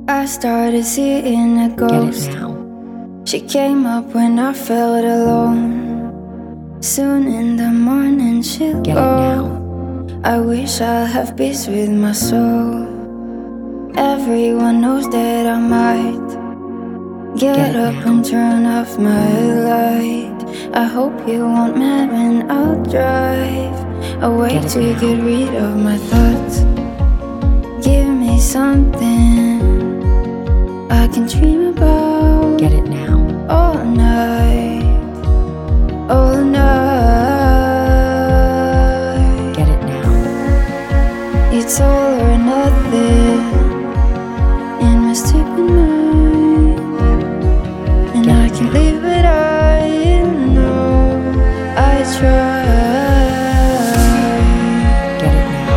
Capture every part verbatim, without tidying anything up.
I started seeing a ghost. Get it now. She came up when I felt alone. Soon in the morning she'll Get go. it now. I wish I'll have peace with my soul. Everyone knows that I might get, Get it up now. and turn off my light. I hope you won't mad when I'll drive away Get it to now. get rid of my thoughts. Give me something I can dream about. Get it now. All night, all night. Get it now. It's all or nothing in my stupid mind, and Get I it can't now. live without you. No, I try. Get it now.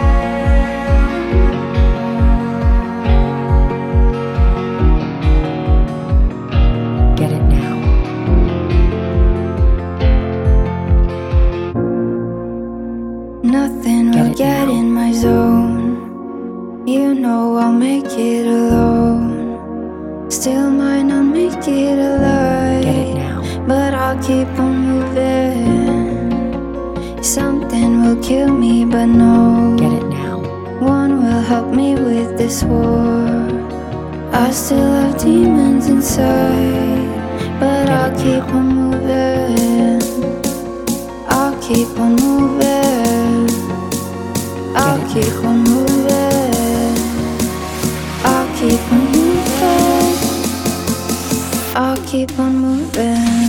Get it now. Nothing Get will it get now. in my zone. You know I'll make it alone. Still might not make it alive. Get it now. But I'll keep on moving. Something will kill me, but no. Get it now. One will help me with this war. I still have demons inside, but Get I'll it keep now. on moving. I'll keep on moving. I'll Get it keep now. on moving. I'll keep on moving. I'll keep on moving.